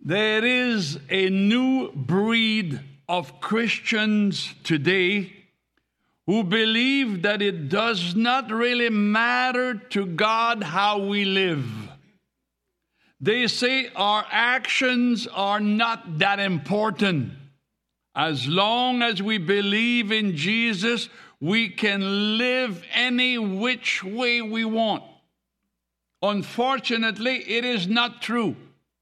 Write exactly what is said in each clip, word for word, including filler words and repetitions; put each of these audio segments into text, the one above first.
There is a new breed of Christians today who believe that it does not really matter to God how we live. They say our actions are not that important. As long as we believe in Jesus, we can live any which way we want. Unfortunately, it is not true.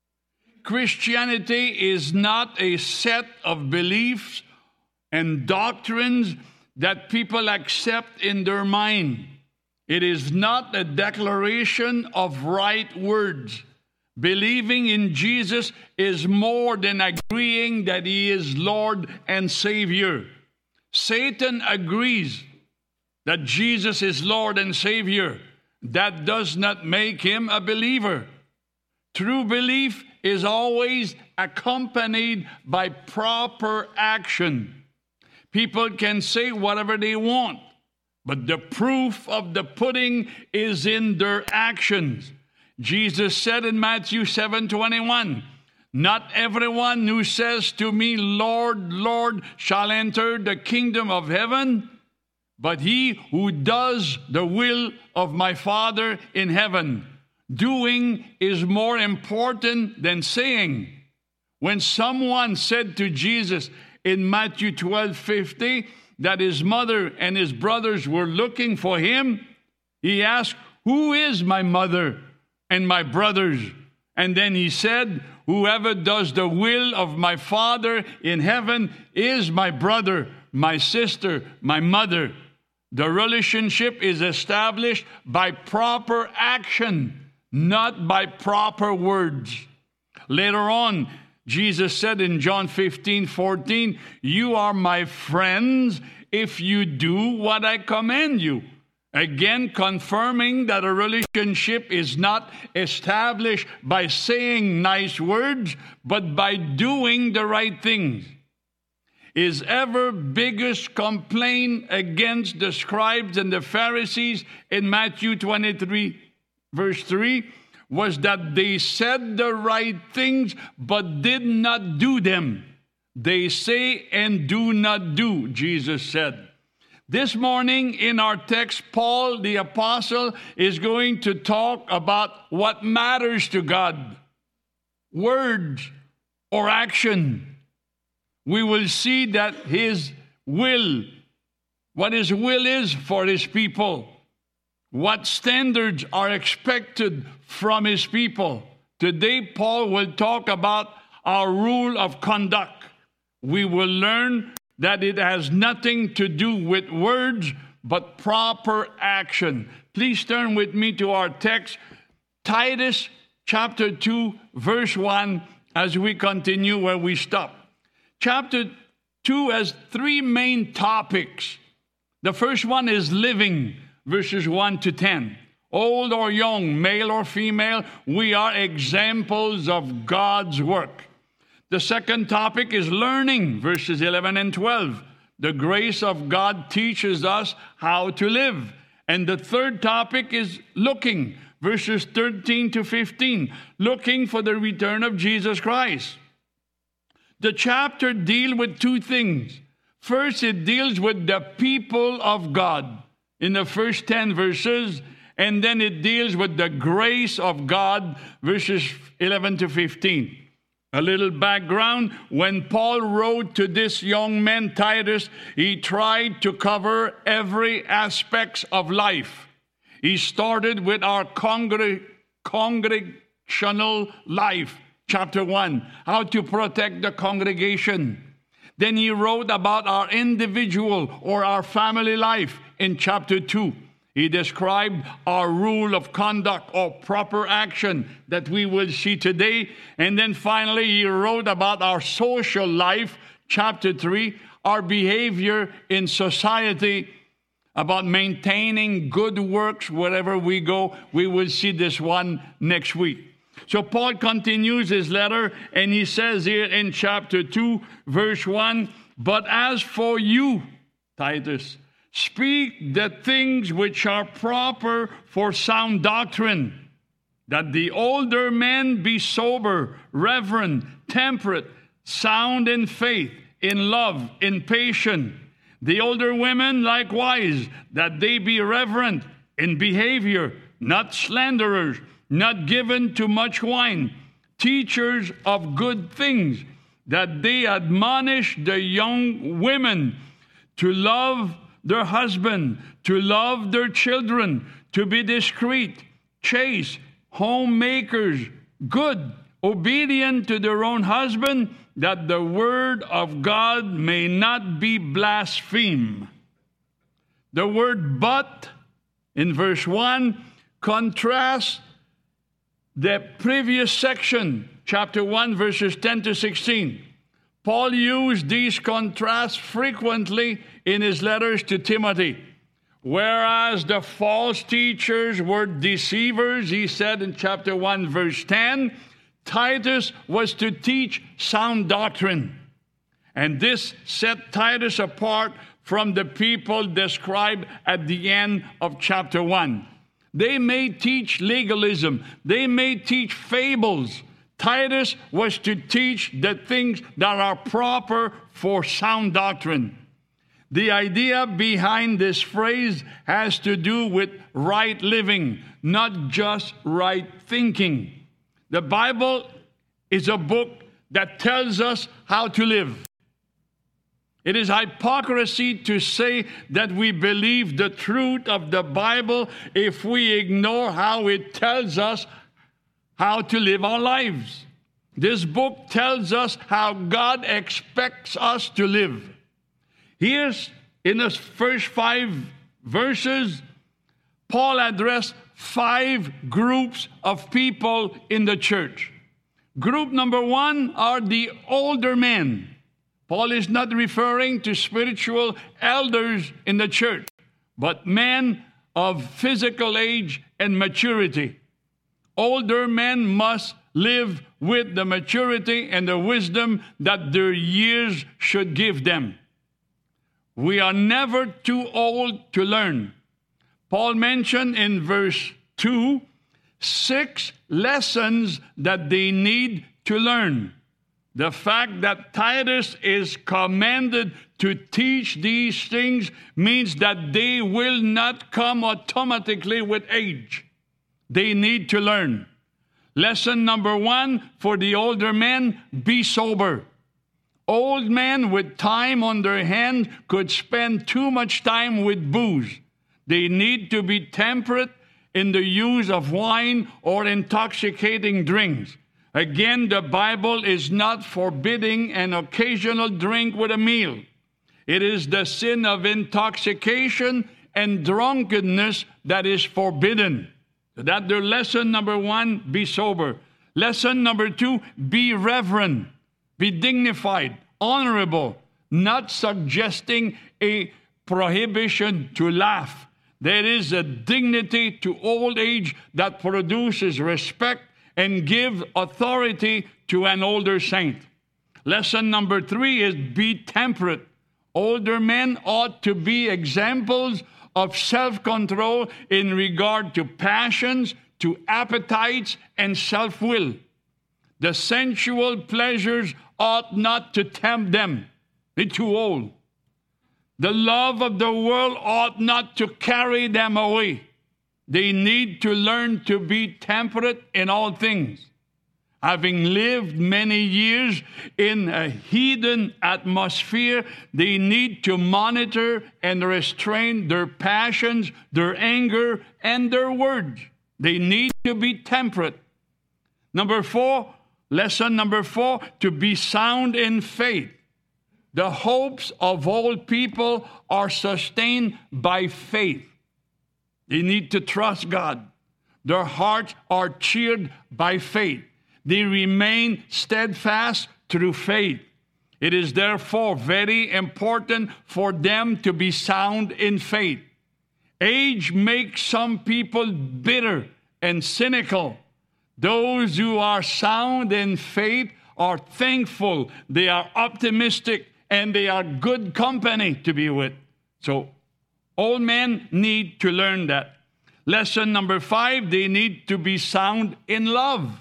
Christianity is not a set of beliefs and doctrines that people accept in their mind. It is not a declaration of right words. Believing in Jesus is more than agreeing that He is Lord and Savior. Satan agrees that Jesus is Lord and Savior. That does not make him a believer. True belief is always accompanied by proper action. People can say whatever they want, but the proof of the pudding is in their actions. Jesus said in Matthew seven twenty-one, "Not everyone who says to me, 'Lord, Lord,' shall enter the kingdom of heaven, but he who does the will of my Father in heaven." Doing is more important than saying. When someone said to Jesus in Matthew twelve fifty that his mother and his brothers were looking for him, he asked, "Who is my mother and my brothers?" And then he said, "Whoever does the will of my Father in heaven is my brother, my sister, my mother." The relationship is established by proper action, not by proper words. Later on, Jesus said in John fifteen fourteen, "You are my friends if you do what I command you." Again, confirming that a relationship is not established by saying nice words, but by doing the right things. His ever biggest complaint against the scribes and the Pharisees in Matthew twenty-three, verse three, was that they said the right things but did not do them. They say and do not do, Jesus said. This morning in our text, Paul the apostle is going to talk about what matters to God, words or action. We will see that His will, what His will is for His people, what standards are expected from His people. Today, Paul will talk about our rule of conduct. We will learn that it has nothing to do with words, but proper action. Please turn with me to our text, Titus chapter two, verse one, as we continue where we stop. Chapter two has three main topics. The first one is living, verses one to ten. Old or young, male or female, we are examples of God's work. The second topic is learning, verses eleven and twelve. The grace of God teaches us how to live. And the third topic is looking, verses thirteen to fifteen. Looking for the return of Jesus Christ. The chapter deals with two things. First, it deals with the people of God in the first ten verses. And then it deals with the grace of God, verses eleven to fifteen. A little background, when Paul wrote to this young man, Titus, he tried to cover every aspect of life. He started with our congre- congregational life, chapter one, how to protect the congregation. Then he wrote about our individual or our family life in chapter two. He described our rule of conduct or proper action that we will see today. And then finally, he wrote about our social life, chapter three, our behavior in society, about maintaining good works wherever we go. We will see this one next week. So Paul continues his letter, and he says here in chapter two, verse one, "But as for you, Titus, speak the things which are proper for sound doctrine. that the older men be sober, reverent, temperate, sound in faith, in love, in patience. The older women likewise, that they be reverent in behavior, not slanderers, not given to much wine, teachers of good things, that they admonish the young women to love their husband, to love their children, to be discreet, chaste, homemakers, good, obedient to their own husband, that the word of God may not be blasphemed. The word but in verse one contrasts the previous section, chapter one, verses ten to sixteen. Paul used these contrasts frequently in his letters to Timothy. Whereas the false teachers were deceivers, he said in chapter one, verse ten, Titus was to teach sound doctrine. And this set Titus apart from the people described at the end of chapter one. They may teach legalism. They may teach fables. Titus was to teach the things that are proper for sound doctrine. The idea behind this phrase has to do with right living, not just right thinking. The Bible is a book that tells us how to live. It is hypocrisy to say that we believe the truth of the Bible if we ignore how it tells us how to live our lives. This book tells us how God expects us to live. Here's, in the first five verses, Paul addressed five groups of people in the church. Group number one are the older men. Paul is not referring to spiritual elders in the church, but men of physical age and maturity. Older men must live with the maturity and the wisdom that their years should give them. We are never too old to learn. Paul mentioned in verse two six lessons that they need to learn. The fact that Titus is commanded to teach these things means that they will not come automatically with age. They need to learn. Lesson number one for the older men, be sober. Old men with time on their hand could spend too much time with booze. They need to be temperate in the use of wine or intoxicating drinks. Again, the Bible is not forbidding an occasional drink with a meal. It is the sin of intoxication and drunkenness that is forbidden. That's their lesson number one, be sober. Lesson number two, be reverent. Be dignified, honorable, not suggesting a prohibition to laugh. There is a dignity to old age that produces respect and gives authority to an older saint. Lesson number three is be temperate. Older men ought to be examples of self-control in regard to passions, to appetites, and self-will. The sensual pleasures ought not to tempt them. They're too old. The love of the world ought not to carry them away. They need to learn to be temperate in all things. Having lived many years in a heathen atmosphere, they need to monitor and restrain their passions, their anger, and their words. They need to be temperate. Number four, lesson number four, to be sound in faith. The hopes of all people are sustained by faith. They need to trust God. Their hearts are cheered by faith. They remain steadfast through faith. It is therefore very important for them to be sound in faith. Age makes some people bitter and cynical. Those who are sound in faith are thankful, they are optimistic, and they are good company to be with. So, old men need to learn that. Lesson number five, they need to be sound in love.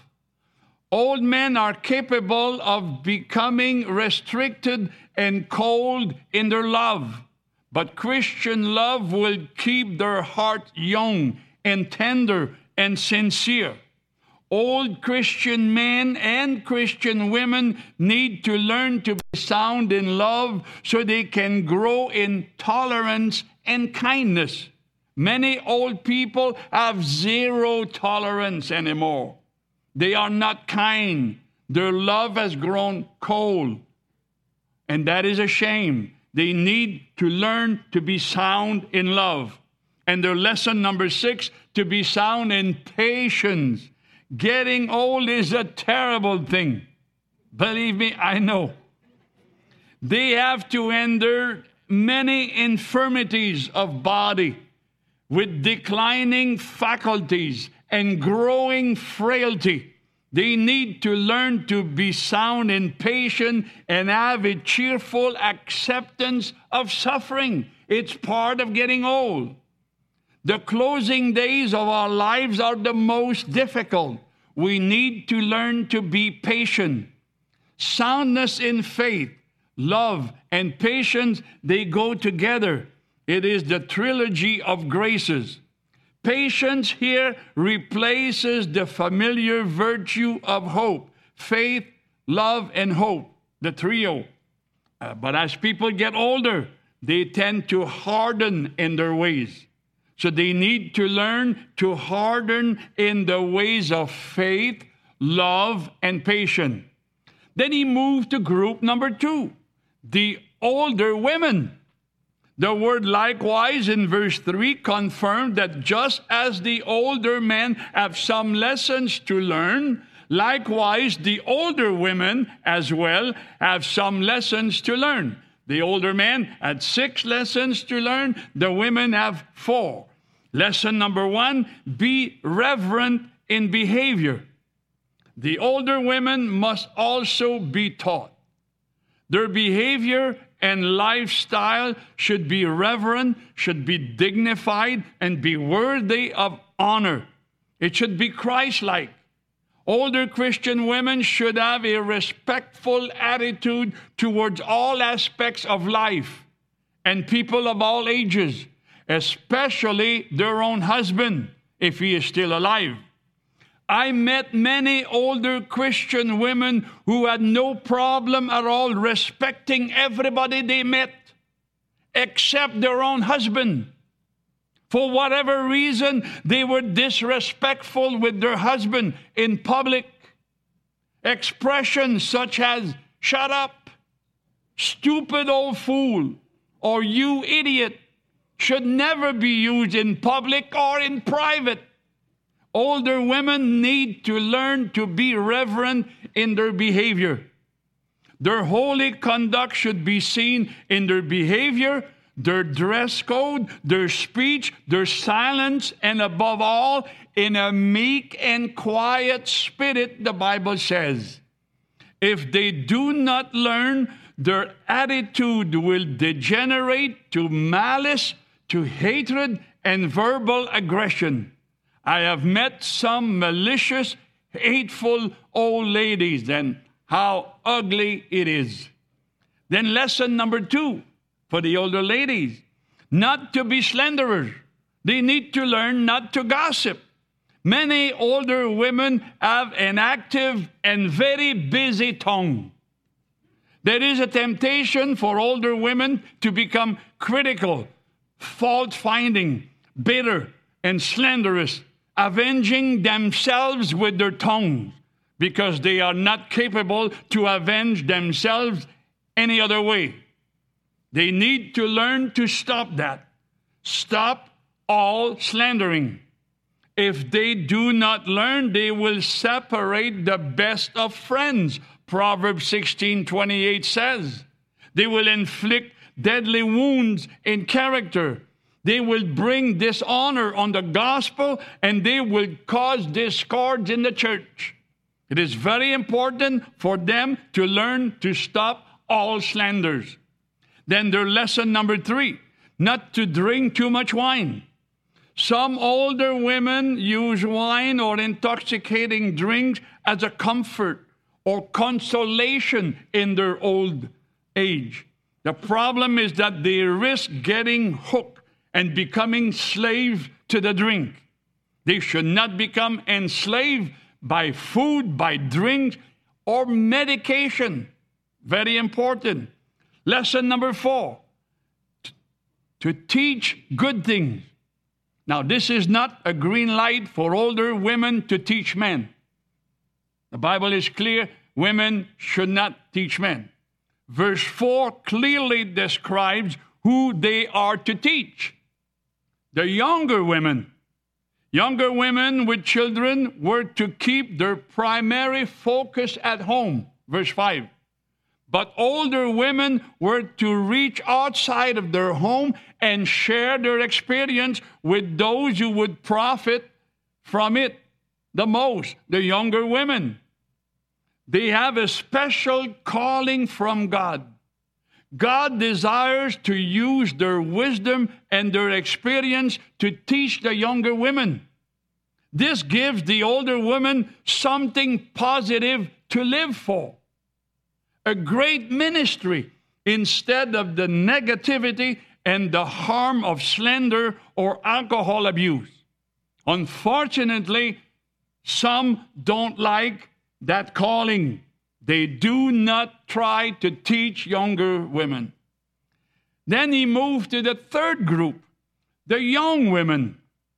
Old men are capable of becoming restricted and cold in their love, but Christian love will keep their heart young and tender and sincere. Old Christian men and Christian women need to learn to be sound in love so they can grow in tolerance and kindness. Many old people have zero tolerance anymore. They are not kind. Their love has grown cold. And that is a shame. They need to learn to be sound in love. And their lesson number six, to be sound in patience. Getting old is a terrible thing. Believe me, I know. They have to endure many infirmities of body with declining faculties and growing frailty. They need to learn to be sound and patient and have a cheerful acceptance of suffering. It's part of getting old. The closing days of our lives are the most difficult. We need to learn to be patient. Soundness in faith, love, and patience, they go together. It is the trilogy of graces. Patience here replaces the familiar virtue of hope, faith, love, and hope, the trio. Uh, but as people get older, they tend to harden in their ways. So they need to learn to harden in the ways of faith, love, and patience. Then he moved to group number two, the older women. The word likewise in verse three confirmed that just as the older men have some lessons to learn, likewise the older women as well have some lessons to learn. The older men had six lessons to learn. The women have four. Lesson number one, be reverent in behavior. The older women must also be taught. Their behavior and lifestyle should be reverent, should be dignified, and be worthy of honor. It should be Christ-like. Older Christian women should have a respectful attitude towards all aspects of life and people of all ages, especially their own husband, if he is still alive. I met many older Christian women who had no problem at all respecting everybody they met, except their own husband. For whatever reason, they were disrespectful with their husband in public. Expressions such as, shut up, stupid old fool, or you idiot, should never be used in public or in private. Older women need to learn to be reverent in their behavior. Their holy conduct should be seen in their behavior, their dress code, their speech, their silence, and above all, in a meek and quiet spirit, the Bible says. If they do not learn, their attitude will degenerate to malice, to hatred, and verbal aggression. I have met some malicious, hateful old ladies, and how ugly it is. Then lesson number two for the older ladies, not to be slanderers. They need to learn not to gossip. Many older women have an active and very busy tongue. There is a temptation for older women to become critical, fault-finding, bitter, and slanderous, avenging themselves with their tongues because they are not capable to avenge themselves any other way. They need to learn to stop that. Stop all slandering. If they do not learn, they will separate the best of friends. Proverbs sixteen twenty-eight says, they will inflict deadly wounds in character. They will bring dishonor on the gospel, and they will cause discords in the church. It is very important for them to learn to stop all slanders. Then their lesson number three, not to drink too much wine. Some older women use wine or intoxicating drinks as a comfort or consolation in their old age. The problem is that they risk getting hooked and becoming slaves to the drink. They should not become enslaved by food, by drinks, or medication. Very important. Lesson number four, to teach good things. Now, this is not a green light for older women to teach men. The Bible is clear, women should not teach men. Verse four clearly describes who they are to teach. The younger women. Younger women with children were to keep their primary focus at home. Verse five. But older women were to reach outside of their home and share their experience with those who would profit from it the most, the younger women. They have a special calling from God. God desires to use their wisdom and their experience to teach the younger women. This gives the older women something positive to live for. A great ministry instead of the negativity and the harm of slander or alcohol abuse. Unfortunately, some don't like that calling. They do not try to teach younger women. Then he moved to the third group, the young women.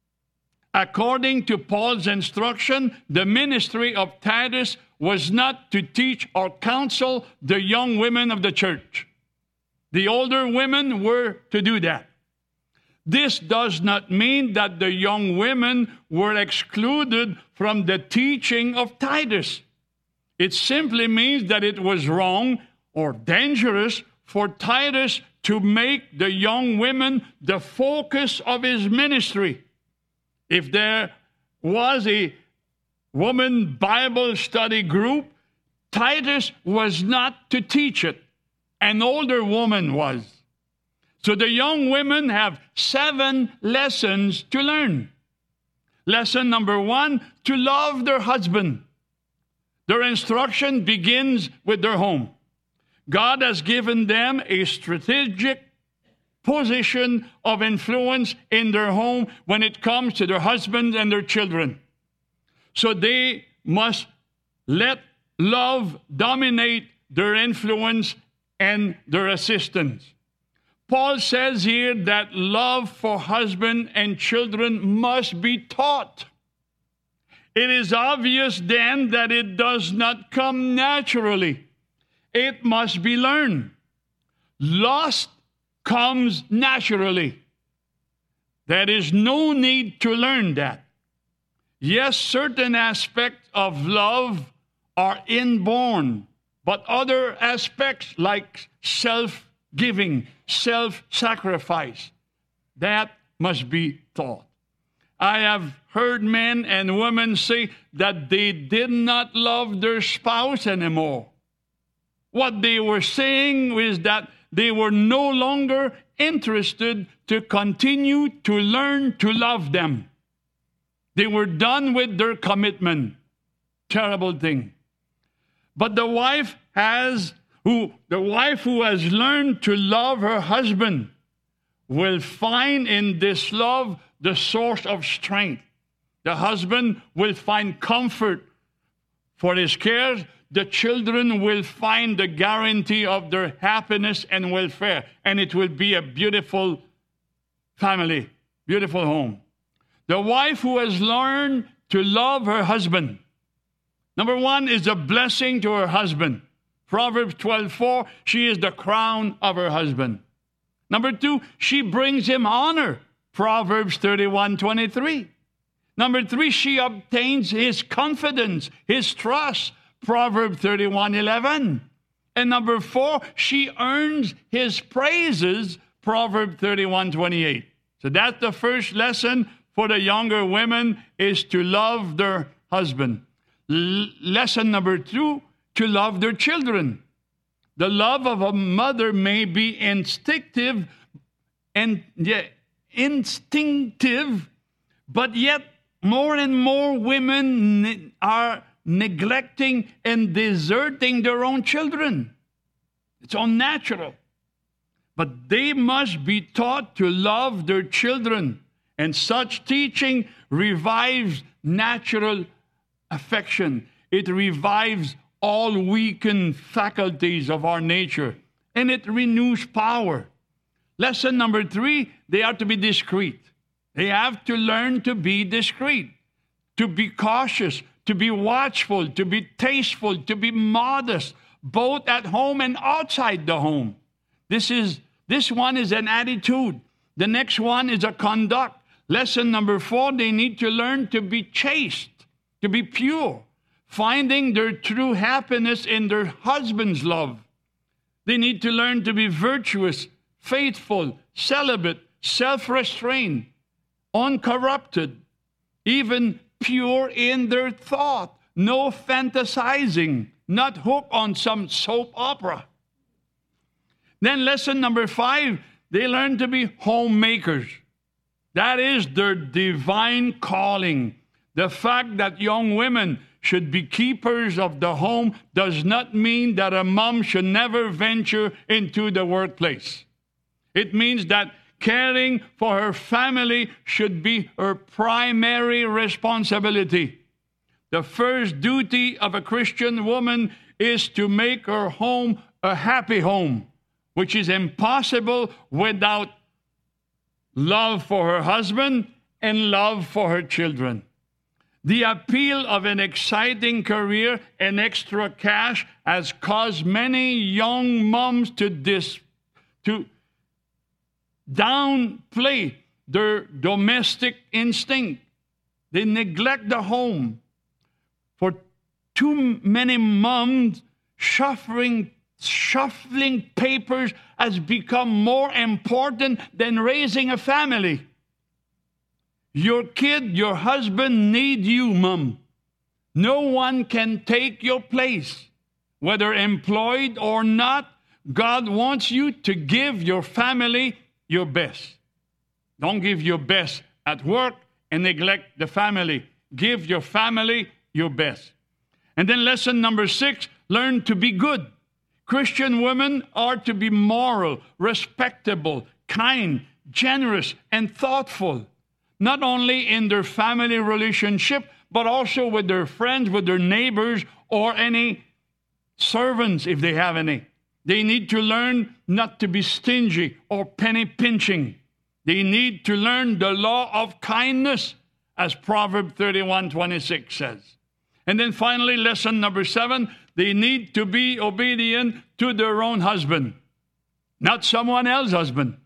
According to Paul's instruction, the ministry of Titus was not to teach or counsel the young women of the church. The older women were to do that. This does not mean that the young women were excluded from the teaching of Titus. It simply means that it was wrong or dangerous for Titus to make the young women the focus of his ministry. If there was a woman Bible study group, Titus was not to teach it. An older woman was. So the young women have seven lessons to learn. Lesson number one, to love their husband. Their instruction begins with their home. God has given them a strategic position of influence in their home when it comes to their husbands and their children. So they must let love dominate their influence and their assistance. Paul says here that love for husband and children must be taught. It is obvious then that it does not come naturally. It must be learned. Lust comes naturally. There is no need to learn that. Yes, certain aspects of love are inborn, but other aspects like self-giving, self-sacrifice, that must be taught. I have heard men and women say that they did not love their spouse anymore. What they were saying is that they were no longer interested to continue to learn to love them. They were done with their commitment. Terrible thing. But the wife has who the wife who has learned to love her husband will find in this love the source of strength. The husband will find comfort for his care. The children will find the guarantee of their happiness and welfare. And it will be a beautiful family, beautiful home. The wife who has learned to love her husband, number one, is a blessing to her husband. Proverbs twelve four, she is the crown of her husband. Number two, she brings him honor. Proverbs thirty-one twenty-three. Number three, she obtains his confidence, his trust. Proverbs thirty-one eleven. And number four, she earns his praises. Proverbs thirty-one twenty-eight. So that's the first lesson for the younger women, is to love their husband. L- lesson number two, to love their children. The love of a mother may be instinctive and yeah, instinctive But yet, more and more women ne- are neglecting and deserting their own children. It's unnatural. But they must be taught to love their children, and such teaching revives natural affection. It revives all weakened faculties of our nature, and it renews power. Lesson number three, they are to be discreet. They have to learn to be discreet, to be cautious, to be watchful, to be tasteful, to be modest, both at home and outside the home. This is this one is an attitude. The next one is a conduct. Lesson number four, they need to learn to be chaste, to be pure, finding their true happiness in their husband's love. They need to learn to be virtuous, faithful, celibate, self-restrained, uncorrupted, even pure in their thought, no fantasizing, not hooked on some soap opera. Then lesson number five, they learn to be homemakers. That is their divine calling. The fact that young women should be keepers of the home does not mean that a mom should never venture into the workplace. It means that caring for her family should be her primary responsibility. The first duty of a Christian woman is to make her home a happy home, which is impossible without love for her husband and love for her children. The appeal of an exciting career and extra cash has caused many young moms to dis, to downplay their domestic instinct. They neglect the home. For too many moms, shuffling, shuffling papers has become more important than raising a family. Your kid, your husband need you, mom. No one can take your place. Whether employed or not, God wants you to give your family your best. Don't give your best at work and neglect the family. Give your family your best. And then lesson number six, learn to be good. Christian women are to be moral, respectable, kind, generous, and thoughtful. Not only in their family relationship, but also with their friends, with their neighbors, or any servants, if they have any. They need to learn not to be stingy or penny pinching. They need to learn the law of kindness, as Proverbs thirty-one twenty-six says. And then finally, lesson number seven, they need to be obedient to their own husband, not someone else's husband.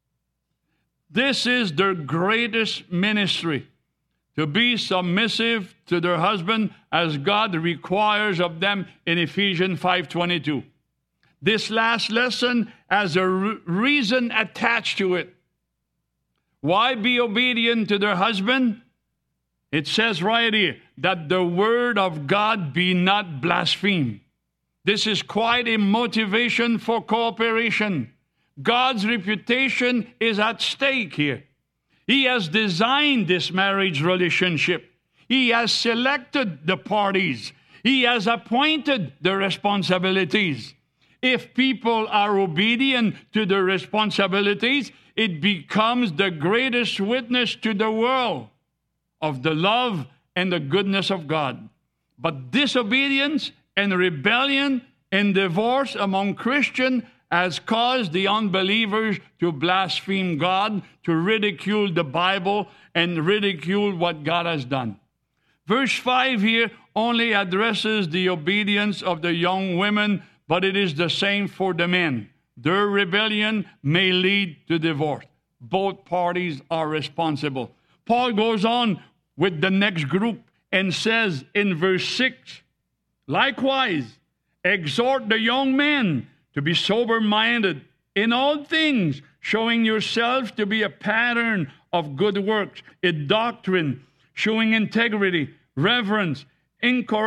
This is their greatest ministry, to be submissive to their husband as God requires of them in Ephesians five twenty-two. This last lesson has a re- reason attached to it. Why be obedient to their husband? It says right here that the word of God be not blasphemed. This is quite a motivation for cooperation. God's reputation is at stake here. He has designed this marriage relationship. He has selected the parties. He has appointed the responsibilities. If people are obedient to their responsibilities, it becomes the greatest witness to the world of the love and the goodness of God. But disobedience and rebellion and divorce among Christians has caused the unbelievers to blaspheme God, to ridicule the Bible, and ridicule what God has done. Verse five here only addresses the obedience of the young women, but it is the same for the men. Their rebellion may lead to divorce. Both parties are responsible. Paul goes on with the next group and says in verse six, likewise, exhort the young men to be sober-minded in all things, showing yourselves to be a pattern of good works, in doctrine, showing integrity, reverence,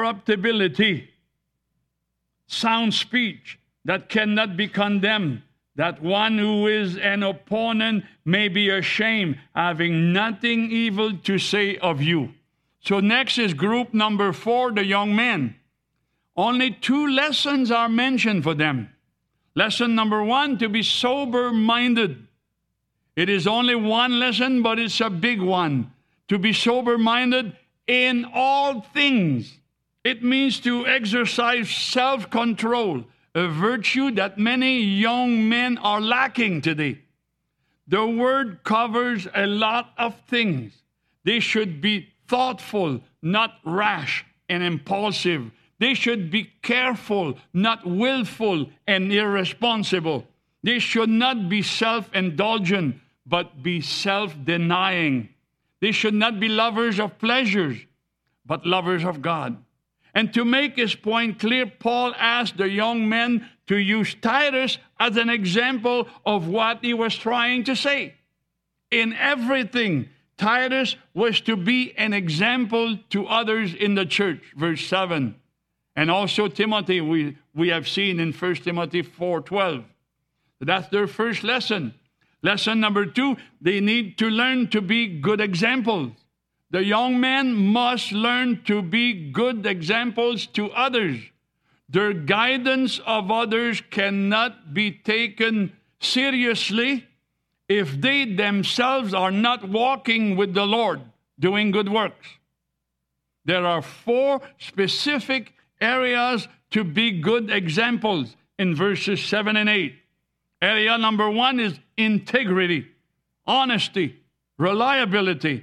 incorruptibility, sound speech that cannot be condemned, that one who is an opponent may be ashamed, having nothing evil to say of you. So next is group number four, the young men. Only two lessons are mentioned for them. Lesson number one, to be sober-minded. It is only one lesson, but it's a big one. To be sober-minded in all things. It means to exercise self-control, a virtue that many young men are lacking today. The word covers a lot of things. They should be thoughtful, not rash and impulsive. They should be careful, not willful and irresponsible. They should not be self-indulgent, but be self-denying. They should not be lovers of pleasures, but lovers of God. And to make his point clear, Paul asked the young men to use Titus as an example of what he was trying to say. In everything, Titus was to be an example to others in the church, verse seven. And also Timothy, we, we have seen in First Timothy four twelve. That's their first lesson. Lesson number two, they need to learn to be good examples. The young men must learn to be good examples to others. Their guidance of others cannot be taken seriously if they themselves are not walking with the Lord, doing good works. There are four specific areas to be good examples in verses seven and eight. Area number one is integrity, honesty, reliability.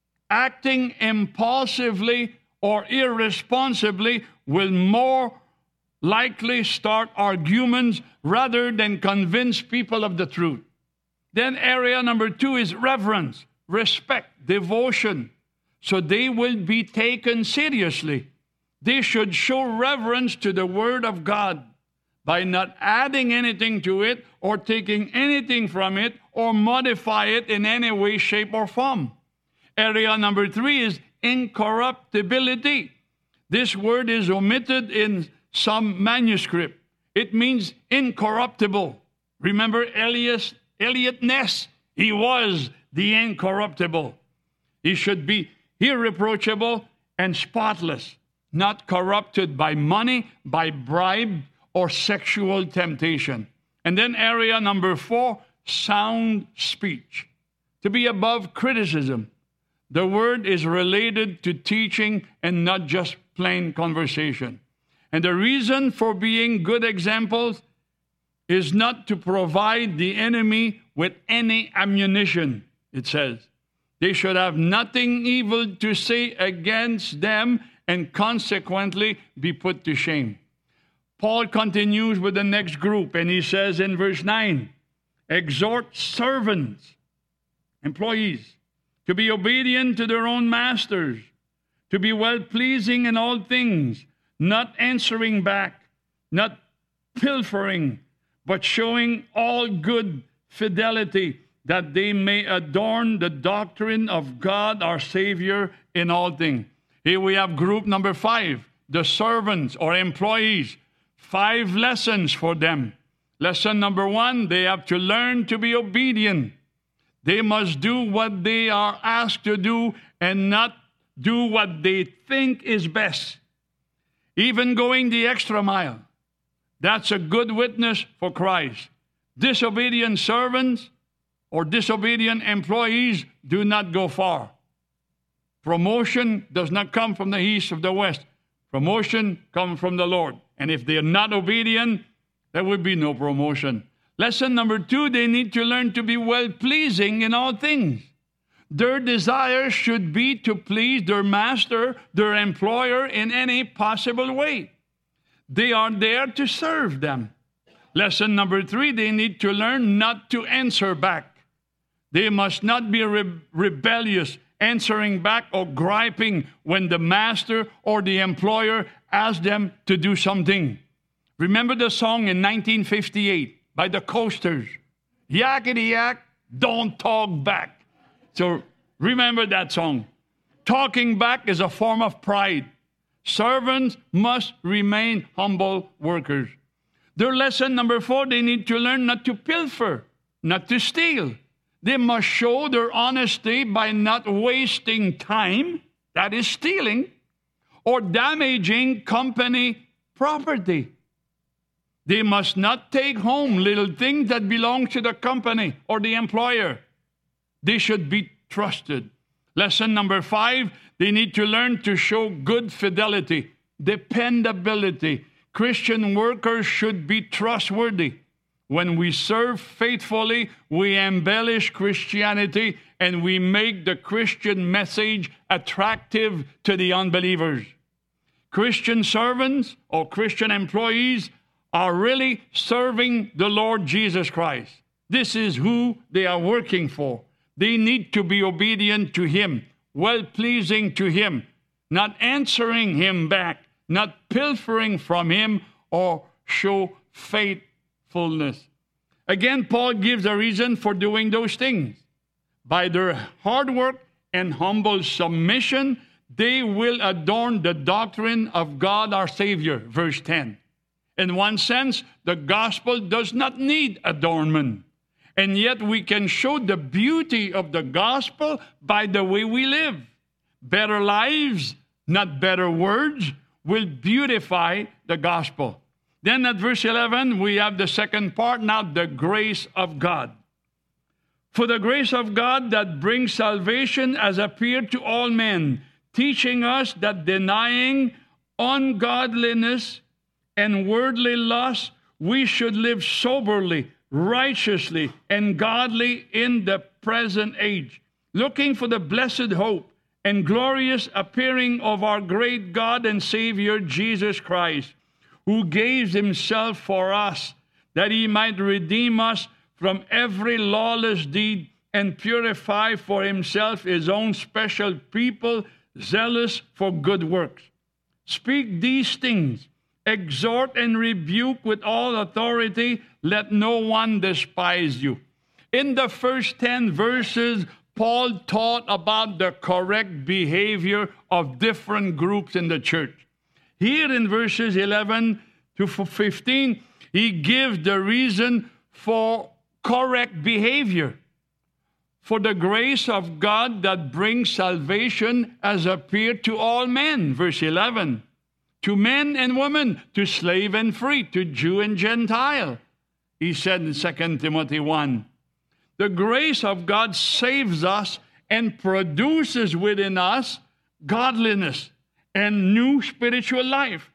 Acting impulsively or irresponsibly will more likely start arguments rather than convince people of the truth. Then area number two is reverence, respect, devotion. So they will be taken seriously. They should show reverence to the Word of God by not adding anything to it or taking anything from it or modify it in any way, shape, or form. Area number three is incorruptibility. This word is omitted in some manuscript. It means incorruptible. Remember Elias, Eliot Ness? He was the incorruptible. He should be irreproachable and spotless, not corrupted by money, by bribe, or sexual temptation. And then area number four, sound speech. To be above criticism. The word is related to teaching and not just plain conversation. And the reason for being good examples is not to provide the enemy with any ammunition, it says. They should have nothing evil to say against them and consequently be put to shame. Paul continues with the next group, and he says in verse nine, exhort servants, employees, to be obedient to their own masters, to be well-pleasing in all things, not answering back, not pilfering, but showing all good fidelity, that they may adorn the doctrine of God our Savior in all things. Here we have group number five, the servants or employees. Five lessons for them. Lesson number one, they have to learn to be obedient. They must do what they are asked to do and not do what they think is best. Even going the extra mile. That's a good witness for Christ. Disobedient servants or disobedient employees do not go far. Promotion does not come from the east or the west. Promotion comes from the Lord. And if they are not obedient, there will be no promotion. Lesson number two, they need to learn to be well-pleasing in all things. Their desire should be to please their master, their employer, in any possible way. They are there to serve them. Lesson number three, they need to learn not to answer back. They must not be re- rebellious, answering back or griping when the master or the employer asks them to do something. Remember the song in nineteen fifty-eight by the Coasters, Yakety Yak, don't talk back. So remember that song. Talking back is a form of pride. Servants must remain humble workers. Their lesson number four, they need to learn not to pilfer, not to steal. They must show their honesty by not wasting time, that is stealing, or damaging company property. They must not take home little things that belong to the company or the employer. They should be trusted. Lesson number five, they need to learn to show good fidelity, dependability. Christian workers should be trustworthy. When we serve faithfully, we embellish Christianity and we make the Christian message attractive to the unbelievers. Christian servants or Christian employees are really serving the Lord Jesus Christ. This is who they are working for. They need to be obedient to Him, well-pleasing to Him, not answering Him back, not pilfering from Him, or show faithfulness. Again, Paul gives a reason for doing those things. By their hard work and humble submission, they will adorn the doctrine of God our Savior, verse ten. In one sense, the gospel does not need adornment. And yet we can show the beauty of the gospel by the way we live. Better lives, not better words, will beautify the gospel. Then at verse eleven, we have the second part, now the grace of God. For the grace of God that brings salvation has appeared to all men, teaching us that denying ungodliness and worldly lust, we should live soberly, righteously, and godly in the present age, looking for the blessed hope and glorious appearing of our great God and Savior, Jesus Christ, who gave Himself for us, that He might redeem us from every lawless deed and purify for Himself His own special people, zealous for good works. Speak these things, exhort and rebuke with all authority. Let no one despise you. In the first ten verses, Paul taught about the correct behavior of different groups in the church. Here in verses eleven to fifteen, he gives the reason for correct behavior. For the grace of God that brings salvation has appeared to all men, verse eleven. To men and women, to slave and free, to Jew and Gentile. He said in Second Timothy one, the grace of God saves us and produces within us godliness and new spiritual life.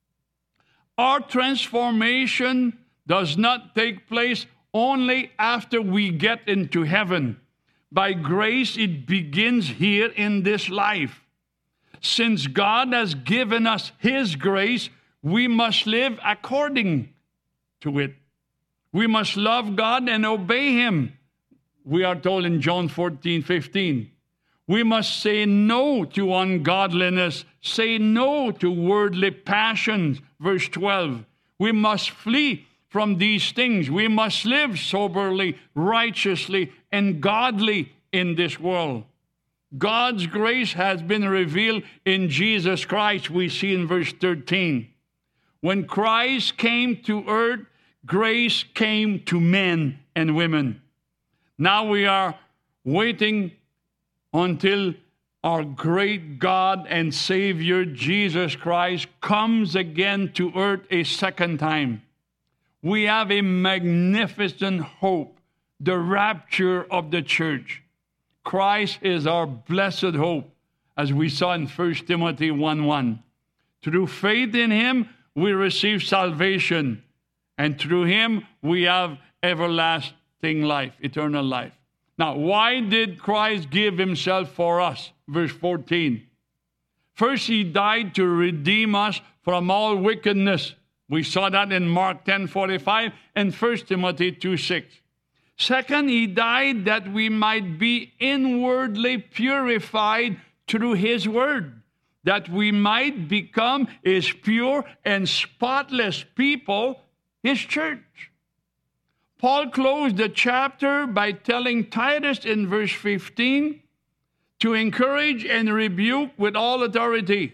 Our transformation does not take place only after we get into heaven. By grace, it begins here in this life. Since God has given us His grace, we must live according to it. We must love God and obey Him. We are told in John fourteen fifteen. We must say no to ungodliness, say no to worldly passions, verse twelve. We must flee from these things. We must live soberly, righteously, and godly in this world. God's grace has been revealed in Jesus Christ, we see in verse thirteen. When Christ came to earth, grace came to men and women. Now we are waiting until our great God and Savior, Jesus Christ, comes again to earth a second time. We have a magnificent hope, the rapture of the church. Christ is our blessed hope, as we saw in First Timothy one one. Through faith in Him, we receive salvation, and through Him, we have everlasting life, eternal life. Now, why did Christ give Himself for us? Verse fourteen. First, He died to redeem us from all wickedness. We saw that in Mark ten forty-five and First Timothy two six. Second, He died that we might be inwardly purified through His word, that we might become His pure and spotless people, His church. Paul closed the chapter by telling Titus in verse fifteen to encourage and rebuke with all authority.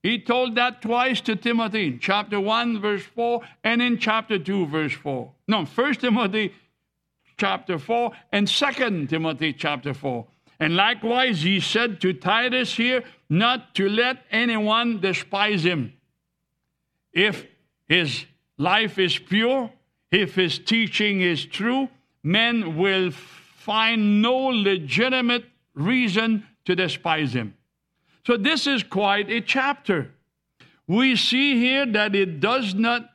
He told that twice to Timothy, in chapter one, verse four, and in chapter two, verse four. No, First Timothy chapter four, and Second Timothy chapter four. And likewise, he said to Titus here, not to let anyone despise him. If his life is pure, if his teaching is true, men will find no legitimate reason to despise him. So this is quite a chapter. We see here that it does not,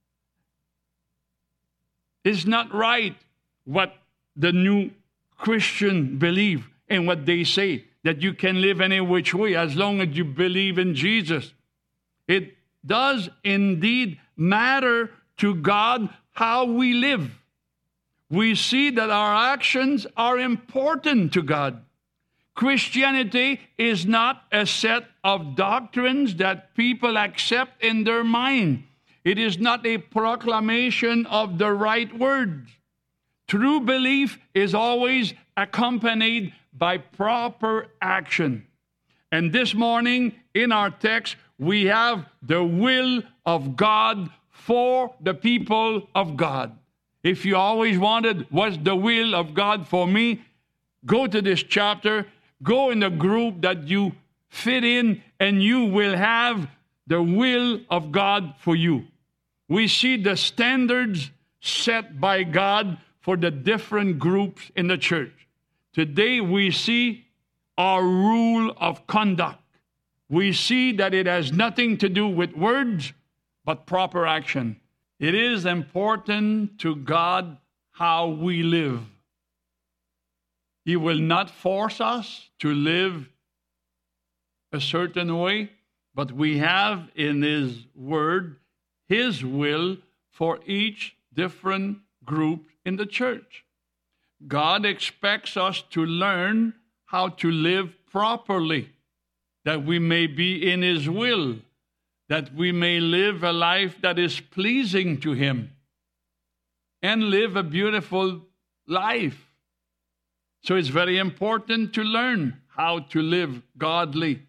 is not right what the new Christian believe and what they say, that you can live any which way as long as you believe in Jesus. It does indeed matter to God how we live. We see that our actions are important to God. Christianity is not a set of doctrines that people accept in their mind. It is not a proclamation of the right words. True belief is always accompanied by proper action. And this morning in our text, we have the will of God for the people of God. If you always wondered what's the will of God for me, go to this chapter, go in the group that you fit in, and you will have the will of God for you. We see the standards set by God for the different groups in the church. Today we see our rule of conduct. We see that it has nothing to do with words, but proper action. It is important to God how we live. He will not force us to live a certain way, but we have in His Word His will for each different group in the church. God expects us to learn how to live properly, that we may be in His will, that we may live a life that is pleasing to Him, and live a beautiful life. So it's very important to learn how to live godly.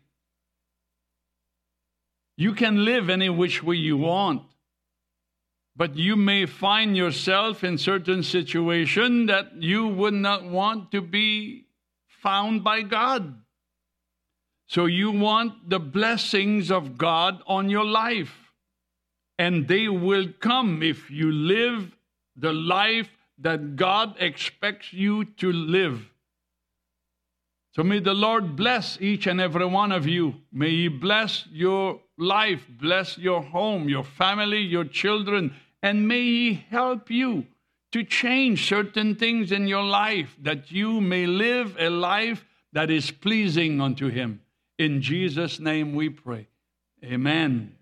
You can live any which way you want, but you may find yourself in certain situation that you would not want to be found by God. So you want the blessings of God on your life, and they will come if you live the life that God expects you to live. So may the Lord bless each and every one of you. May He bless your life, bless your home, your family, your children, and may He help you to change certain things in your life, that you may live a life that is pleasing unto Him. In Jesus' name we pray. Amen.